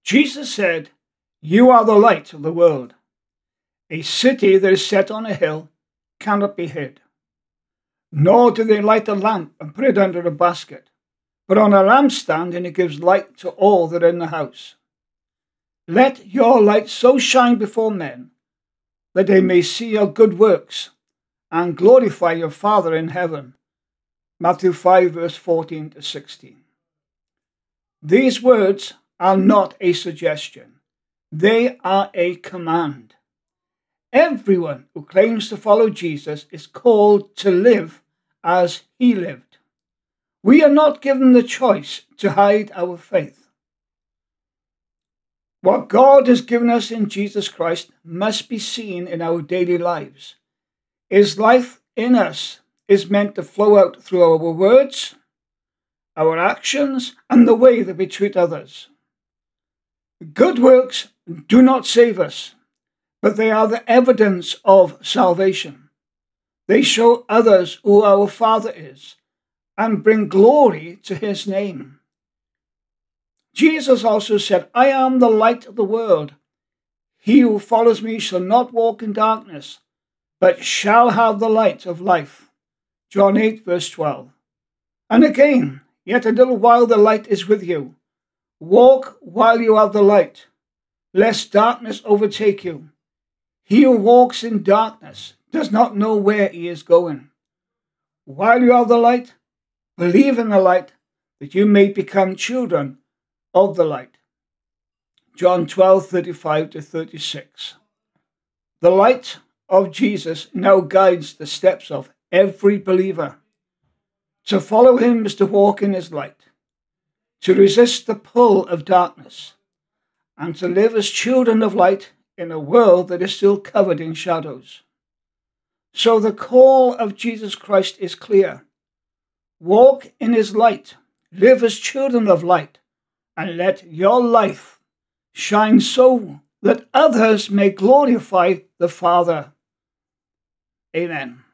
Jesus said, "You are the light of the world. A city that is set on a hill cannot be hid. Nor do they light a lamp and put it under a basket, but on a lampstand, and it gives light to all that are in the house. Let your light so shine before men that they may see your good works and glorify your Father in heaven." Matthew 5, verse 14 to 16. These words are not a suggestion. They are a command. Everyone who claims to follow Jesus is called to live as he lived. We are not given the choice to hide our faith. What God has given us in Jesus Christ must be seen in our daily lives. His life in us is meant to flow out through our words, our actions, and the way that we treat others. Good works do not save us, but they are the evidence of salvation. They show others who our Father is and bring glory to his name. Jesus also said, "I am the light of the world. He who follows me shall not walk in darkness, but shall have the light of life." John 8, verse 12. And again, "Yet a little while the light is with you. Walk while you have the light, lest darkness overtake you. He who walks in darkness does not know where he is going. While you have the light, believe in the light, that you may become children of the light." John 12, 35 to 36. The light of Jesus now guides the steps of every believer. To follow him is to walk in his light, to resist the pull of darkness, and to live as children of light in a world that is still covered in shadows. So the call of Jesus Christ is clear. Walk in his light, live as children of light, and let your life shine so that others may glorify the Father. Amen.